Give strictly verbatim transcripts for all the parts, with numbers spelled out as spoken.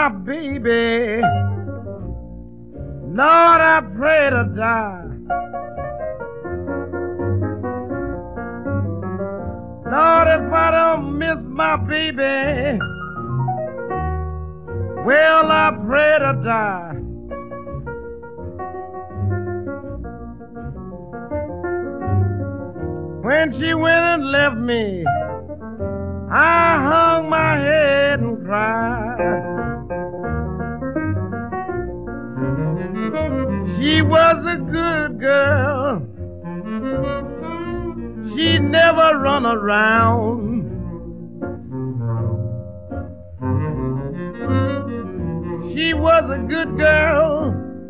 my baby. Lord, I pray to die. Lord, if I don't miss my baby, well, I pray to die. When she went and left me, I hung my head and cried. She was a good girl. She never run around. She was a good girl.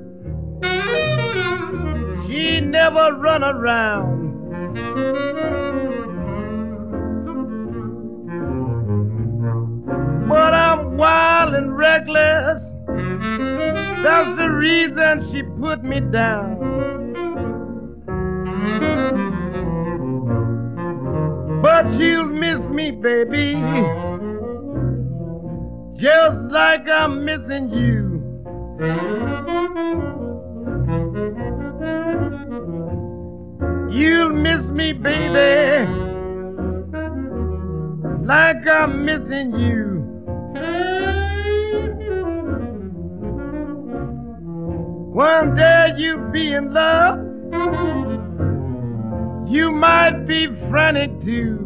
She never run around. But I'm wild and reckless. That's the reason she put me down. But she'll miss me, baby, just like I'm missing you. You'll miss me, baby, like I'm missing you. One day you'll be in love. You might be frantic too.